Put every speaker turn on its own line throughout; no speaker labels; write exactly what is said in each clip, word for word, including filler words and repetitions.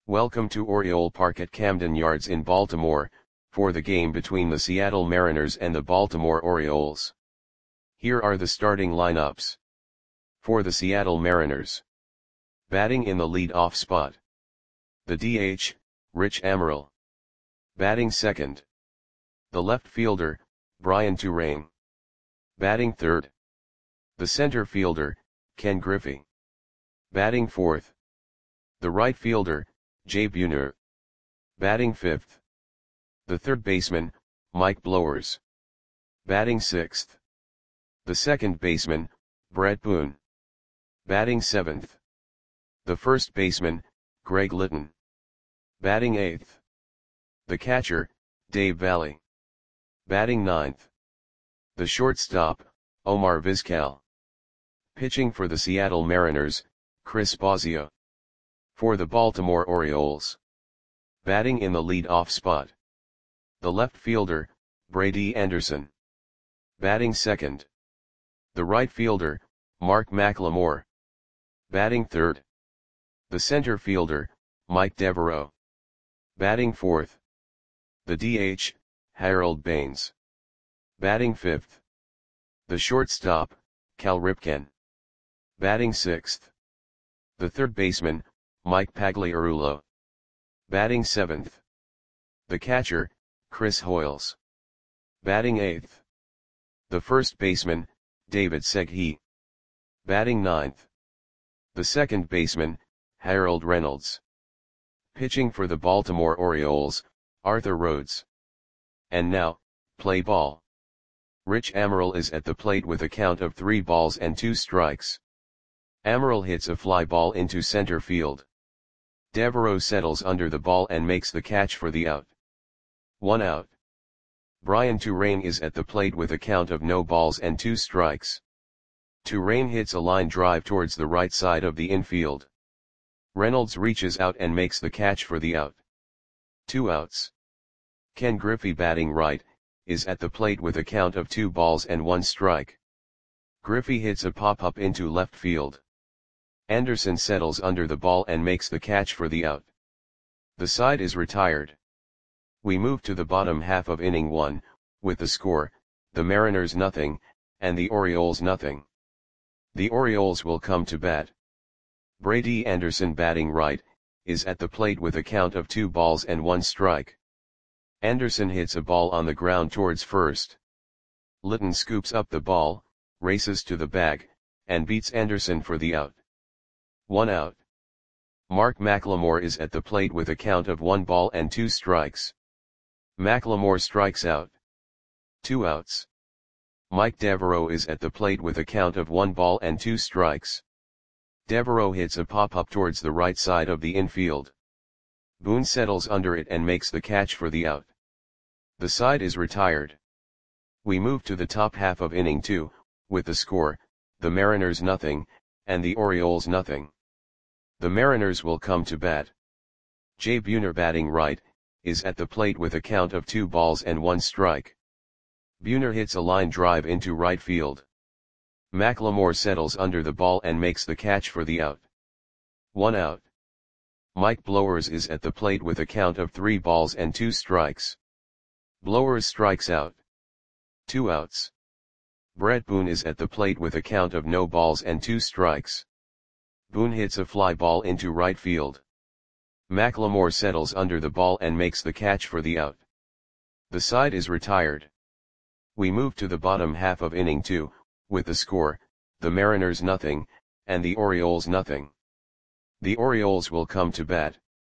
Welcome to Oriole Park at Camden Yards in Baltimore, for the game between the Seattle Mariners and the Baltimore Orioles. Here are the starting lineups. For the Seattle Mariners. Batting in the lead-off spot. The D H, Rich Amaral. Batting second. The left fielder, Brian Turang. Batting third. The center fielder, Ken Griffey. Batting fourth. The right fielder, Jay Buhner. Batting fifth. The third baseman, Mike Blowers. Batting sixth. The second baseman, Bret Boone. Batting seventh. The first baseman, Greg Litton. Batting eighth. The catcher, Dave Valle. Batting ninth. The shortstop, Omar Vizquel. Pitching for the Seattle Mariners, Chris Bosio. For the Baltimore Orioles. Batting in the lead-off spot. The left fielder, Brady Anderson. Batting second. The right fielder, Mark McLemore. Batting third. The center fielder, Mike Devereaux. Batting fourth. The D H, Harold Baines. Batting fifth. The shortstop, Cal Ripken. Batting sixth. The third baseman, Mike Pagliarulo. Batting seventh. The catcher, Chris Hoiles. Batting eighth. The first baseman, David Segui. Batting ninth. The second baseman, Harold Reynolds. Pitching for the Baltimore Orioles, Arthur Rhodes. And now, play ball. Rich Amaral is at the plate with a count of three balls and two strikes. Amaral hits a fly ball into center field. Devereaux settles under the ball and makes the catch for the out. One out. Brian Turang is at the plate with a count of no balls and two strikes. Turang hits a line drive towards the right side of the infield. Reynolds reaches out and makes the catch for the out. Two outs. Ken Griffey, batting right, is at the plate with a count of two balls and one strike. Griffey hits a pop-up into left field. Anderson settles under the ball and makes the catch for the out. The side is retired. We move to the bottom half of inning one, with the score, the Mariners nothing, and the Orioles nothing. The Orioles will come to bat. Brady Anderson, batting right, is at the plate with a count of two balls and one strike. Anderson hits a ball on the ground towards first. Litton scoops up the ball, races to the bag, and beats Anderson for the out. One out. Mark McLemore is at the plate with a count of one ball and two strikes. McLemore strikes out. Two outs. Mike Devereaux is at the plate with a count of one ball and two strikes. Devereaux hits a pop-up towards the right side of the infield. Boone settles under it and makes the catch for the out. The side is retired. We move to the top half of inning two, with the score, the Mariners nothing, and the Orioles nothing. The Mariners will come to bat. Jay Buhner, batting right, is at the plate with a count of two balls and one strike. Buhner hits a line drive into right field. McLemore settles under the ball and makes the catch for the out. One out. Mike Blowers is at the plate with a count of three balls and two strikes. Blowers strikes out. Two outs. Bret Boone is at the plate with a count of no balls and two strikes. Boone hits a fly ball into right field. McLemore settles under the ball and makes the catch for the out. The side is retired. We move to the bottom half of inning two, with the score, the Mariners nothing, and the Orioles nothing. The Orioles will come to bat.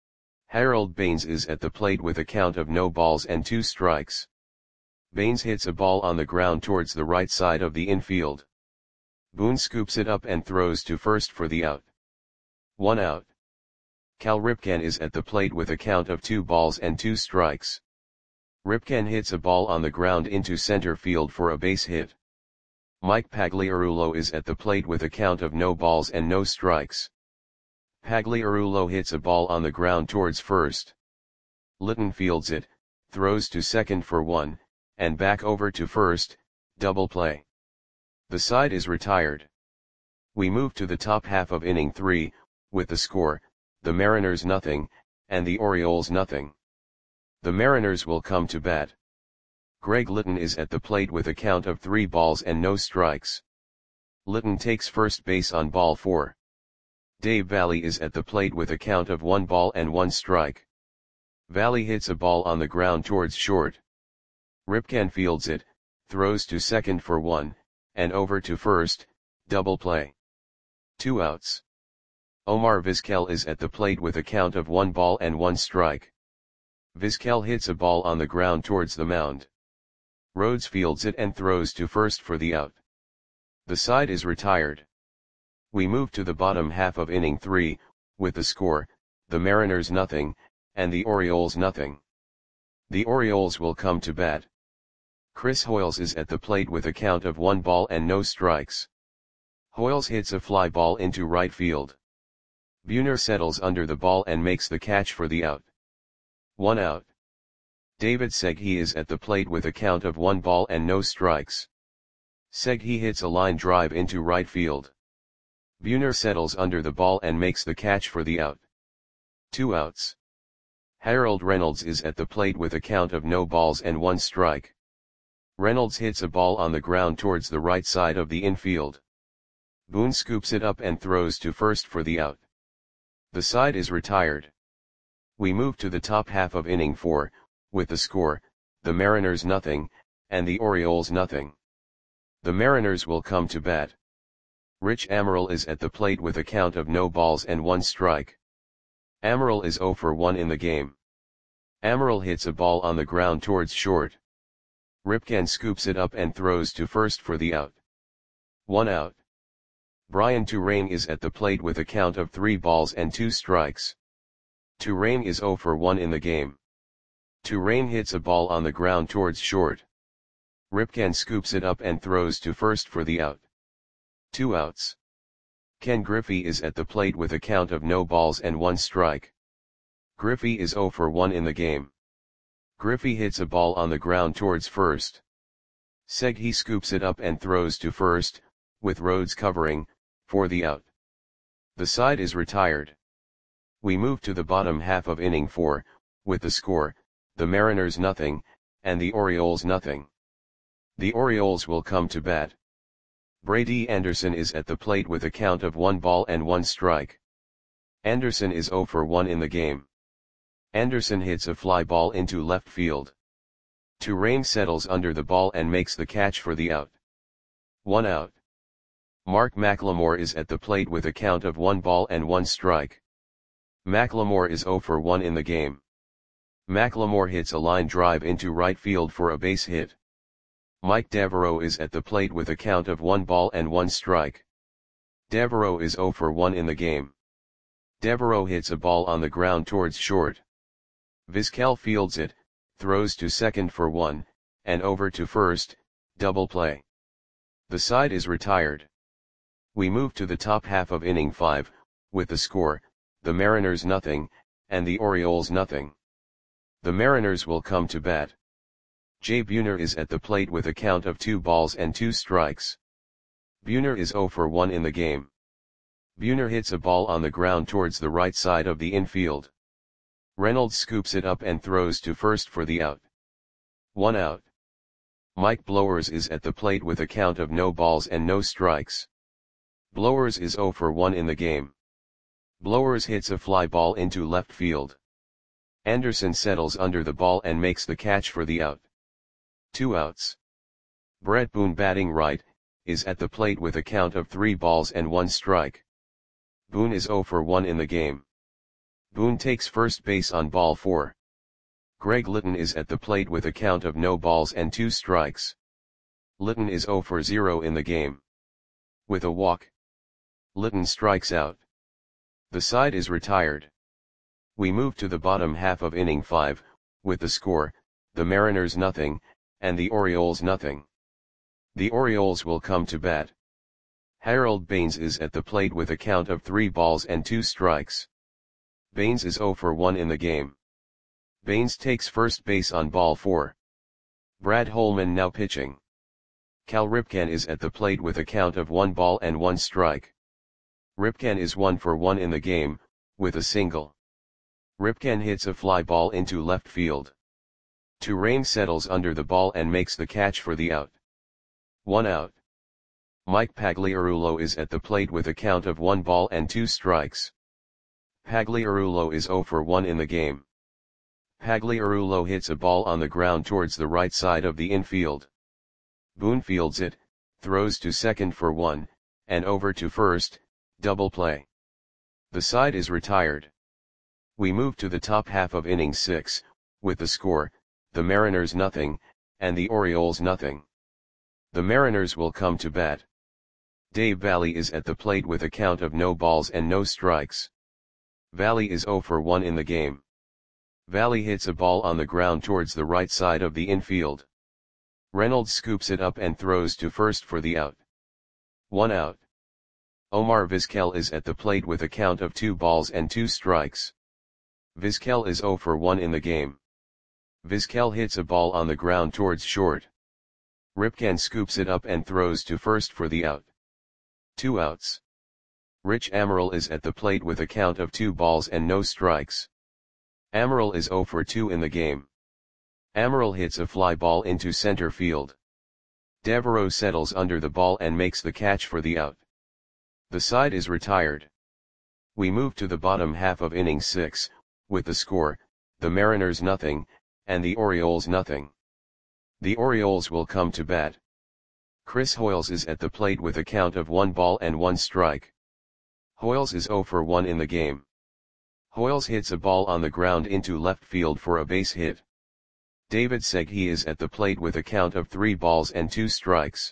Harold Baines is at the plate with a count of no balls and two strikes. Baines hits a ball on the ground towards the right side of the infield. Boone scoops it up and throws to first for the out. One out. Cal Ripken is at the plate with a count of two balls and two strikes. Ripken hits a ball on the ground into center field for a base hit. Mike Pagliarulo is at the plate with a count of no balls and no strikes. Pagliarulo hits a ball on the ground towards first. Litton fields it, throws to second for one, and back over to first, double play. The side is retired. We move to the top half of inning three, with the score, the Mariners nothing, and the Orioles nothing. The Mariners will come to bat. Greg Litton is at the plate with a count of three balls and no strikes. Litton takes first base on ball four. Dave Valle is at the plate with a count of one ball and one strike. Valle hits a ball on the ground towards short. Ripken fields it, throws to second for one, and over to first, double play. Two outs. Omar Vizquel is at the plate with a count of one ball and one strike. Vizquel hits a ball on the ground towards the mound. Rhodes fields it and throws to first for the out. The side is retired. We move to the bottom half of inning three, with the score, the Mariners nothing, and the Orioles nothing. The Orioles will come to bat. Chris Hoiles is at the plate with a count of one ball and no strikes. Hoiles hits a fly ball into right field. Buhner settles under the ball and makes the catch for the out. One out. David Segui is at the plate with a count of one ball and no strikes. Segui hits a line drive into right field. Buhner settles under the ball and makes the catch for the out. Two outs. Harold Reynolds is at the plate with a count of no balls and one strike. Reynolds hits a ball on the ground towards the right side of the infield. Boone scoops it up and throws to first for the out. The side is retired. We move to the top half of inning four, with the score, the Mariners nothing, and the Orioles nothing. The Mariners will come to bat. Rich Amaral is at the plate with a count of no balls and one strike. Amaral is zero for one in the game. Amaral hits a ball on the ground towards short. Ripken scoops it up and throws to first for the out. One out. Brian Turang is at the plate with a count of three balls and two strikes. Turang is zero for one in the game. Turang hits a ball on the ground towards short. Ripken scoops it up and throws to first for the out. Two outs. Ken Griffey is at the plate with a count of no balls and one strike. Griffey is zero for one in the game. Griffey hits a ball on the ground towards first. Segui scoops it up and throws to first, with Rhodes covering, for the out. The side is retired. We move to the bottom half of inning four, with the score, the Mariners nothing, and the Orioles nothing. The Orioles will come to bat. Brady Anderson is at the plate with a count of one ball and one strike. Anderson is zero for one in the game. Anderson hits a fly ball into left field. Turang settles under the ball and makes the catch for the out. One out. Mark McLemore is at the plate with a count of one ball and one strike. McLemore is zero for one in the game. McLemore hits a line drive into right field for a base hit. Mike Devereaux is at the plate with a count of one ball and one strike. Devereaux is zero for one in the game. Devereaux hits a ball on the ground towards short. Vizquel fields it, throws to second for one, and over to first, double play. The side is retired. We move to the top half of inning five, with the score, the Mariners nothing, and the Orioles nothing. The Mariners will come to bat. Jay Buhner is at the plate with a count of two balls and two strikes. Buhner is zero for one in the game. Buhner hits a ball on the ground towards the right side of the infield. Reynolds scoops it up and throws to first for the out. One out. Mike Blowers is at the plate with a count of no balls and no strikes. Blowers is zero for one in the game. Blowers hits a fly ball into left field. Anderson settles under the ball and makes the catch for the out. Two outs. Brett Boone, batting right, is at the plate with a count of three balls and one strike. Boone is zero for one in the game. Boone takes first base on ball four. Greg Litton is at the plate with a count of no balls and two strikes. Litton is zero for zero in the game. With a walk, Litton strikes out. The side is retired. We move to the bottom half of inning five, with the score, the Mariners nothing, and the Orioles nothing. The Orioles will come to bat. Harold Baines is at the plate with a count of three balls and two strikes. Baines is zero for one in the game. Baines takes first base on ball four. Brad Holman now pitching. Cal Ripken is at the plate with a count of one ball and one strike. Ripken is one for one in the game, with a single. Ripken hits a fly ball into left field. Touraine settles under the ball and makes the catch for the out. One out. Mike Pagliarulo is at the plate with a count of one ball and two strikes. Pagliarulo is zero for one in the game. Pagliarulo hits a ball on the ground towards the right side of the infield. Boone fields it, throws to second for one, and over to first, double play. The side is retired. We move to the top half of inning six, with the score, the Mariners nothing, and the Orioles nothing. The Mariners will come to bat. Dave Valle is at the plate with a count of no balls and no strikes. Valle is zero for one in the game. Valle hits a ball on the ground towards the right side of the infield. Reynolds scoops it up and throws to first for the out. One out. Omar Vizquel is at the plate with a count of two balls and two strikes. Vizquel is zero for one in the game. Vizquel hits a ball on the ground towards short. Ripken scoops it up and throws to first for the out. Two outs. Rich Amaral is at the plate with a count of two balls and no strikes. Amaral is zero for two in the game. Amaral hits a fly ball into center field. Devereaux settles under the ball and makes the catch for the out. The side is retired. We move to the bottom half of inning six, with the score, the Mariners nothing, and the Orioles nothing. The Orioles will come to bat. Chris Hoiles is at the plate with a count of one ball and one strike. Hoiles is zero for one in the game. Hoiles hits a ball on the ground into left field for a base hit. David Segui is at the plate with a count of three balls and two strikes.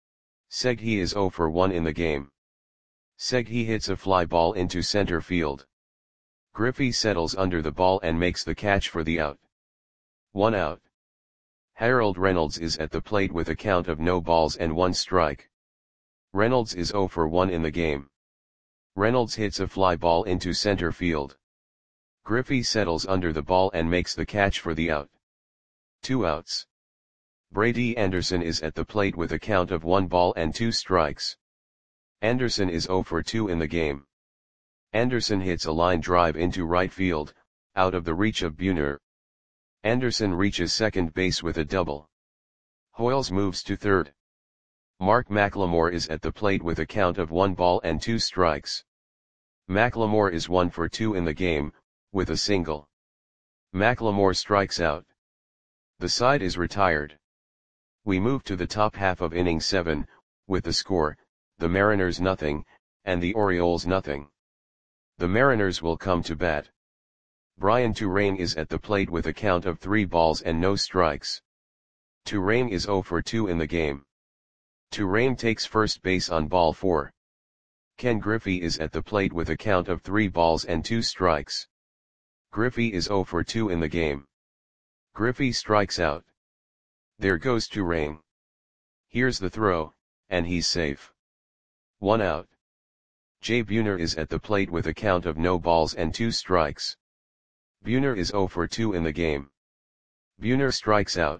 Segui is zero for one in the game. Segui hits a fly ball into center field. Griffey settles under the ball and makes the catch for the out. One out. Harold Reynolds is at the plate with a count of no balls and one strike. Reynolds is zero for one in the game. Reynolds hits a fly ball into center field. Griffey settles under the ball and makes the catch for the out. Two outs. Brady Anderson is at the plate with a count of one ball and two strikes. Anderson is zero for two in the game. Anderson hits a line drive into right field, out of the reach of Buhner. Anderson reaches second base with a double. Hoiles moves to third. Mark McLemore is at the plate with a count of one ball and two strikes. McLemore is one for two in the game, with a single. McLemore strikes out. The side is retired. We move to the top half of inning seven, with the score, the Mariners nothing, and the Orioles nothing. The Mariners will come to bat. Brian Touraine is at the plate with a count of three balls and no strikes. Touraine is zero for two in the game. Touraine takes first base on ball four. Ken Griffey is at the plate with a count of three balls and two strikes. Griffey is zero for two in the game. Griffey strikes out. There goes Touraine. Here's the throw, and he's safe. One out. Jay Buhner is at the plate with a count of no balls and two strikes. Buhner is zero for two in the game. Buhner strikes out.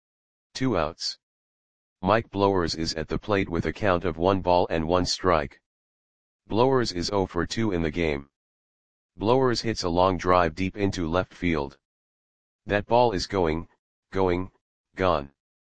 Two outs. Mike Blowers is at the plate with a count of one ball and one strike. Blowers is zero for two in the game. Blowers hits a long drive deep into left field. That ball is going, going, gone.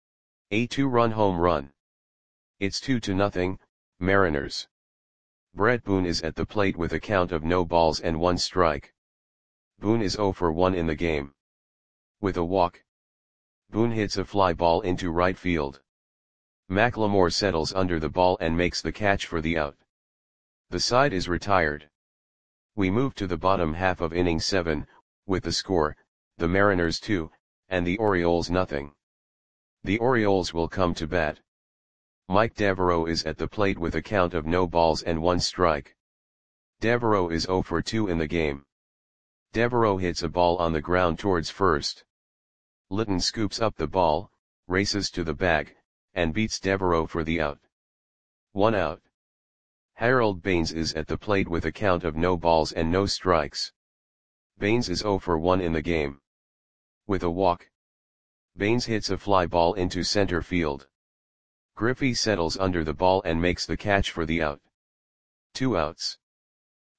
A two-run home run. It's two to nothing, Mariners. Brett Boone is at the plate with a count of no balls and one strike. Boone is zero for one in the game. With a walk. Boone hits a fly ball into right field. McLemore settles under the ball and makes the catch for the out. The side is retired. We move to the bottom half of inning seven, with the score, the Mariners two, and the Orioles nothing. The Orioles will come to bat. Mike Devereaux is at the plate with a count of no balls and one strike. Devereaux is zero for two in the game. Devereaux hits a ball on the ground towards first. Litton scoops up the ball, races to the bag, and beats Devereaux for the out. One out. Harold Baines is at the plate with a count of no balls and no strikes. Baines is zero for one in the game. With a walk. Baines hits a fly ball into center field. Griffey settles under the ball and makes the catch for the out. Two outs.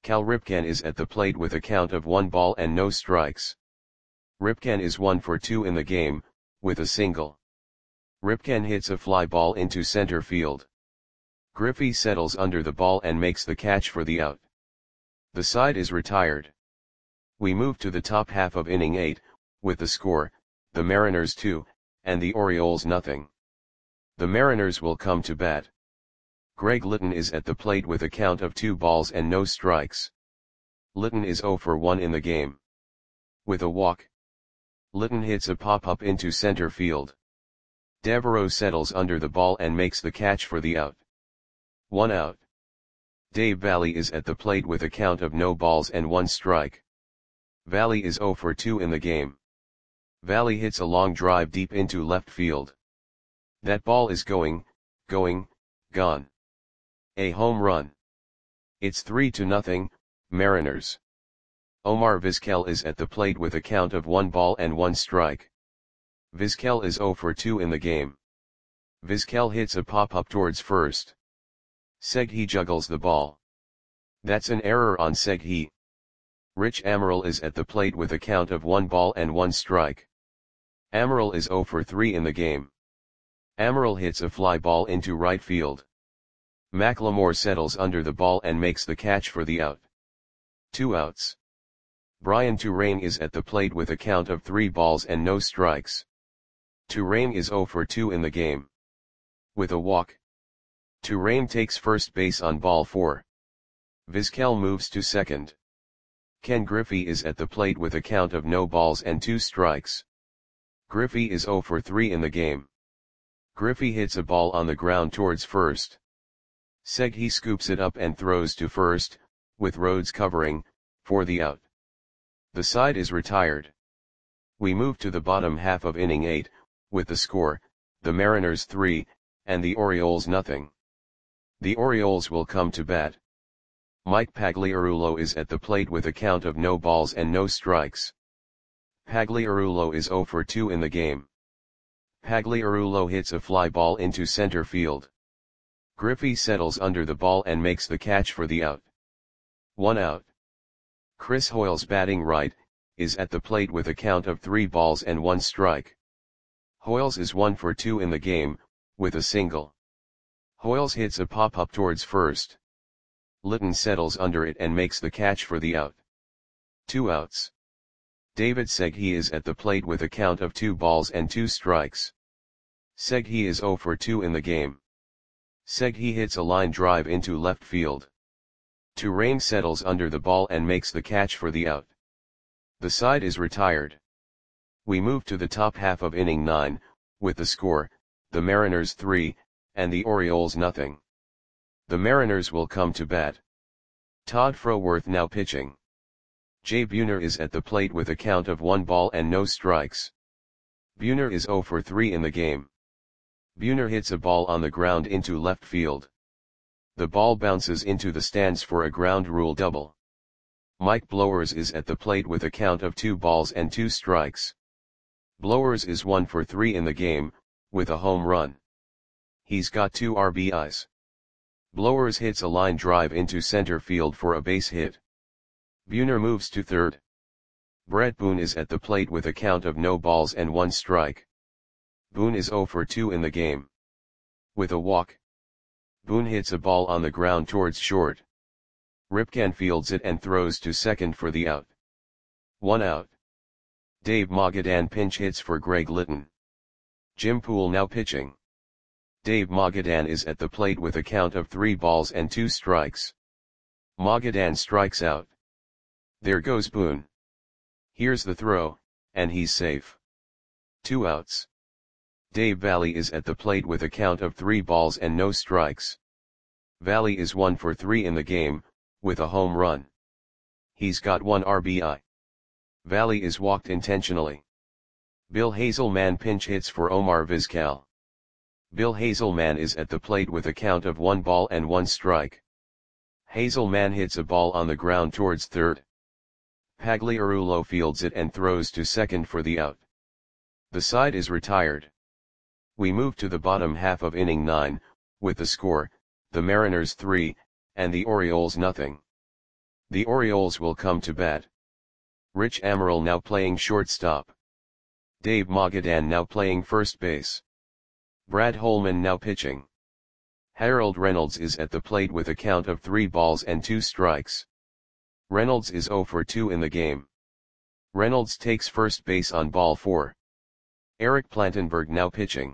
Cal Ripken is at the plate with a count of one ball and no strikes. Ripken is one for two in the game, with a single. Ripken hits a fly ball into center field. Griffey settles under the ball and makes the catch for the out. The side is retired. We move to the top half of inning eight, with the score, the Mariners two, and the Orioles nothing. The Mariners will come to bat. Greg Litton is at the plate with a count of two balls and no strikes. Litton is zero for one in the game. With a walk, Litton hits a pop-up into center field. Devereaux settles under the ball and makes the catch for the out. One out. Dave Valle is at the plate with a count of no balls and one strike. Valle is zero for two in the game. Valle hits a long drive deep into left field. That ball is going, going, gone. A home run. It's three to nothing, Mariners. Omar Vizquel is at the plate with a count of one ball and one strike. Vizquel is zero for two in the game. Vizquel hits a pop-up towards first. Segui juggles the ball. That's an error on Segui. Rich Amaral is at the plate with a count of one ball and one strike. Amaral is zero for three in the game. Amaral hits a fly ball into right field. McLemore settles under the ball and makes the catch for the out. Two outs. Brian Turane is at the plate with a count of three balls and no strikes. Turane is zero for two in the game. With a walk, Turane takes first base on ball four. Vizquel moves to second. Ken Griffey is at the plate with a count of no balls and two strikes. Griffey is zero for three in the game. Griffey hits a ball on the ground towards first. Segui scoops it up and throws to first, with Rhodes covering, for the out. The side is retired. We move to the bottom half of inning eight, with the score, the Mariners three, and the Orioles nothing. The Orioles will come to bat. Mike Pagliarulo is at the plate with a count of no balls and no strikes. Pagliarulo is zero for two in the game. Pagliarulo hits a fly ball into center field. Griffey settles under the ball and makes the catch for the out. One out. Chris Hoiles, batting right, is at the plate with a count of three balls and one strike. Hoiles is one for two in the game, with a single. Hoiles hits a pop-up towards first. Litton settles under it and makes the catch for the out. Two outs. David Segui is at the plate with a count of two balls and two strikes. Segui is zero for two in the game. Segui hits a line drive into left field. Turane settles under the ball and makes the catch for the out. The side is retired. We move to the top half of inning nine, with the score, the Mariners three, and the Orioles nothing. The Mariners will come to bat. Todd Froworth now pitching. Jay Buhner is at the plate with a count of one ball and no strikes. Buhner is zero for three in the game. Buhner hits a ball on the ground into left field. The ball bounces into the stands for a ground rule double. Mike Blowers is at the plate with a count of two balls and two strikes. Blowers is one for three in the game, with a home run. He's got two R B Is. Blowers hits a line drive into center field for a base hit. Buhner moves to third. Brett Boone is at the plate with a count of no balls and one strike. Boone is zero for two in the game. With a walk, Boone hits a ball on the ground towards short. Ripken fields it and throws to second for the out. One out. Dave Magadan pinch hits for Greg Litton. Jim Poole now pitching. Dave Magadan is at the plate with a count of three balls and two strikes. Magadan strikes out. There goes Boone. Here's the throw, and he's safe. Two outs. Dave Valle is at the plate with a count of three balls and no strikes. Valle is one for three in the game, with a home run. He's got one R B I. Valle is walked intentionally. Bill Hazelman pinch hits for Omar Vizquel. Bill Hazelman is at the plate with a count of one ball and one strike. Hazelman hits a ball on the ground towards third. Pagliarulo fields it and throws to second for the out. The side is retired. We move to the bottom half of inning nine, with the score, the Mariners three, and the Orioles nothing. The Orioles will come to bat. Rich Amaral now playing shortstop. Dave Magadan now playing first base. Brad Holman now pitching. Harold Reynolds is at the plate with a count of three balls and two strikes. Reynolds is zero for two in the game. Reynolds takes first base on ball four. Eric Plantenberg now pitching.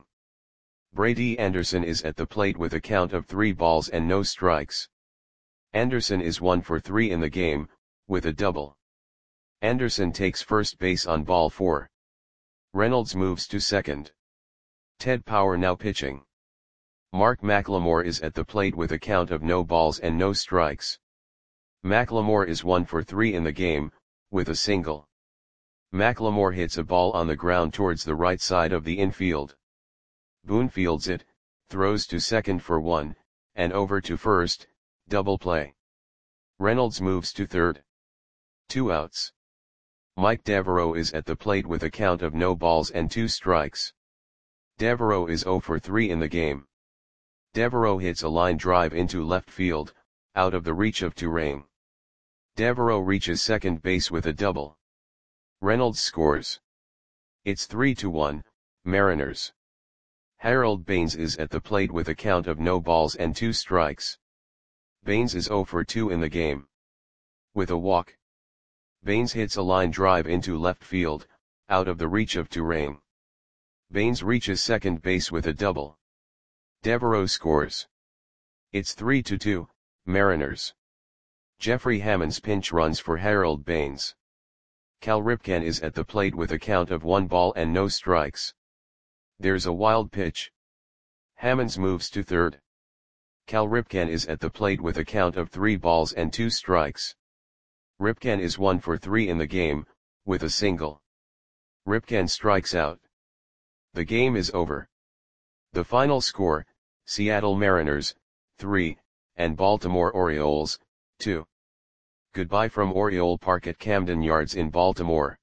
Brady Anderson is at the plate with a count of three balls and no strikes. Anderson is one for three in the game, with a double. Anderson takes first base on ball four. Reynolds moves to second. Ted Power now pitching. Mark McLemore is at the plate with a count of no balls and no strikes. McLemore is one for three in the game, with a single. McLemore hits a ball on the ground towards the right side of the infield. Boone fields it, throws to second for one, and over to first, double play. Reynolds moves to third. Two outs. Mike Devereaux is at the plate with a count of no balls and two strikes. Devereaux is zero for three in the game. Devereaux hits a line drive into left field, out of the reach of Turang. Devereaux reaches second base with a double. Reynolds scores. It's three to one, Mariners. Harold Baines is at the plate with a count of no balls and two strikes. Baines is zero for two in the game. With a walk. Baines hits a line drive into left field, out of the reach of Turang. Baines reaches second base with a double. Devereaux scores. It's three to two, Mariners. Jeffrey Hammonds pinch runs for Harold Baines. Cal Ripken is at the plate with a count of one ball and no strikes. There's a wild pitch. Hammonds moves to third. Cal Ripken is at the plate with a count of three balls and two strikes. Ripken is one for three in the game, with a single. Ripken strikes out. The game is over. The final score, Seattle Mariners, three, and Baltimore Orioles, two. Goodbye from Oriole Park at Camden Yards in Baltimore.